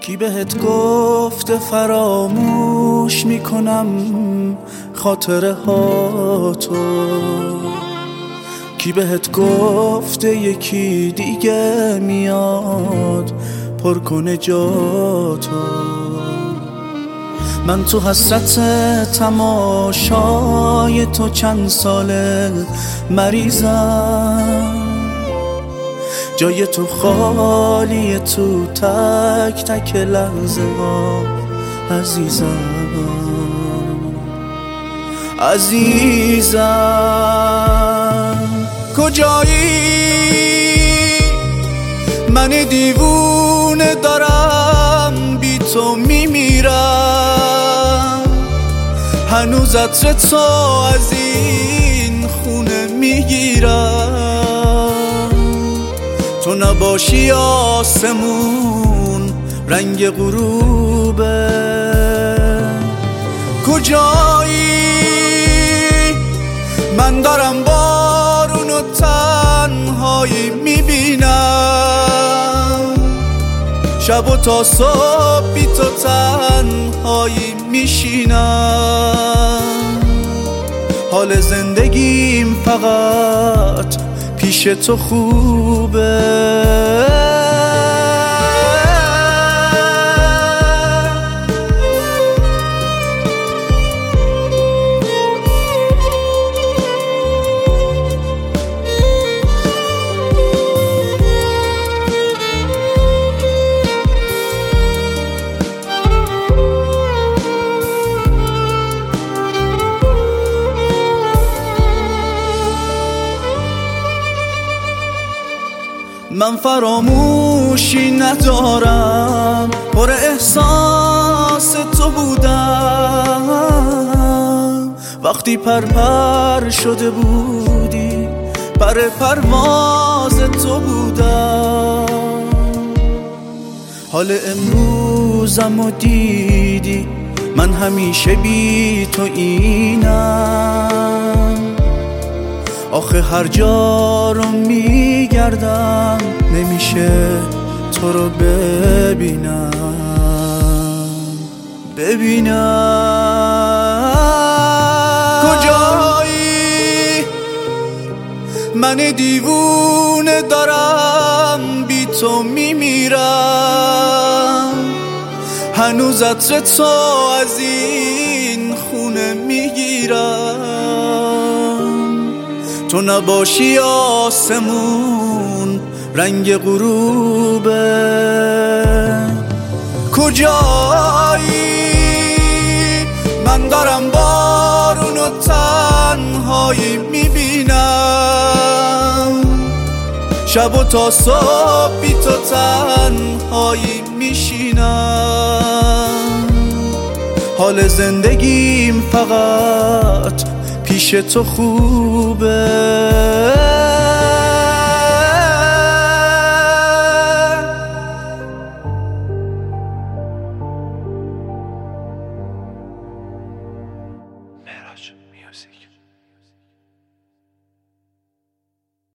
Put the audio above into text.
کی بهت گفته فراموش میکنم خاطره ها تو؟ کی بهت گفته یکی دیگه میاد پر کنه جاتو؟ من تو حسرت تماشای تو چند ساله مریضم، جای تو خالیه تو تک تک لحظه ها عزیزم. عزیزم کجایی؟ من دیوونه دارم بی تو میمیرم، هنوز عطر تو از این خونه میگیرم. تو نباشی آسمون رنگ غروبه. کجایی؟ من دارم بارونو تنهایی میبینم، شب و تا صبح بی تو تنهایی میشینم. حال زندگیم فقط پیش تو خوبه. من فراموشی ندارم، پر احساس تو بودم. وقتی پر شده بودی پر پرواز تو بودم. حال امروزم و دیدی من همیشه بی تو اینم. آخه هر جا رو میگردم نمیشه تو رو ببینم. کجایی؟ من دیوونه دارم بی تو میمیرم، هنوز عطر تو از این خونه میگیرم. تو نباشی آسمون رنگ غروبه. کجایی؟ من دارم بارونو تنهایی میبینم، شب و تا صبح بی تو تنهایی میشینم. حال زندگیم فقط پیش تو خوبه.